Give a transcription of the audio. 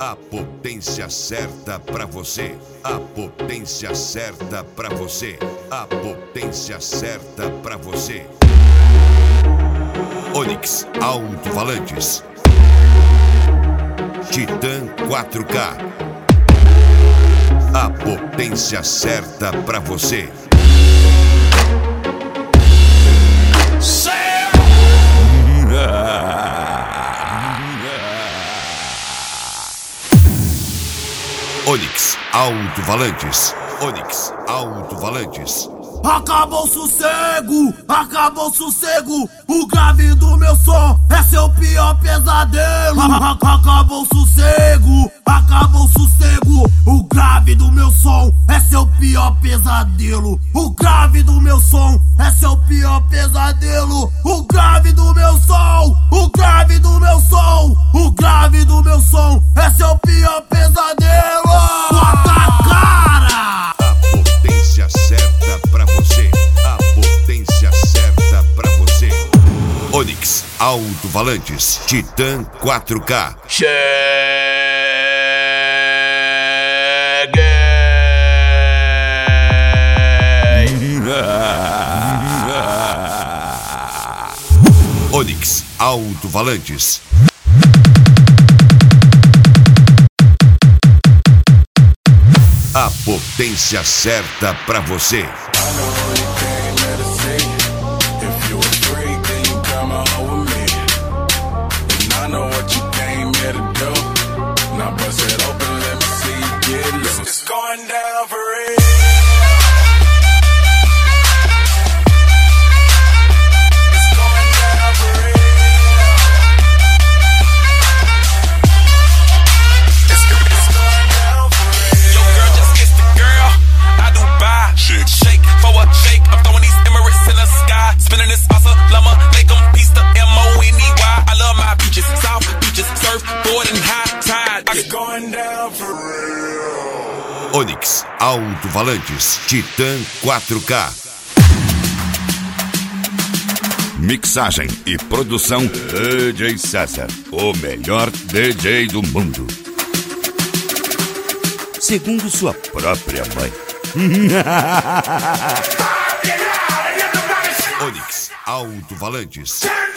A potência certa pra você. A potência certa pra você. A potência certa pra você. Onix Alto-Falantes. Titan 4K. A potência certa pra você. Onix Alto-Falantes. Onix Alto-Falantes. Acabou o sossego, acabou o sossego. O grave do meu som é seu pior pesadelo. Acabou o sossego, acabou o sossego. O grave do meu som é seu pior pesadelo. O grave do meu som é seu pior pesadelo. O grave do meu som, o grave do meu som, o grave do meu som é seu pior pesadelo. Bota a cara! A potência certa pra você. A potência certa pra você. Onix Alto-Falantes. Titan 4K. Onix Alto-Falantes. A potência certa pra você. Onix Alto-Falantes. Titan 4K. Mixagem e produção DJ César, o melhor DJ do mundo, segundo sua própria mãe. Onix Alto-Falantes.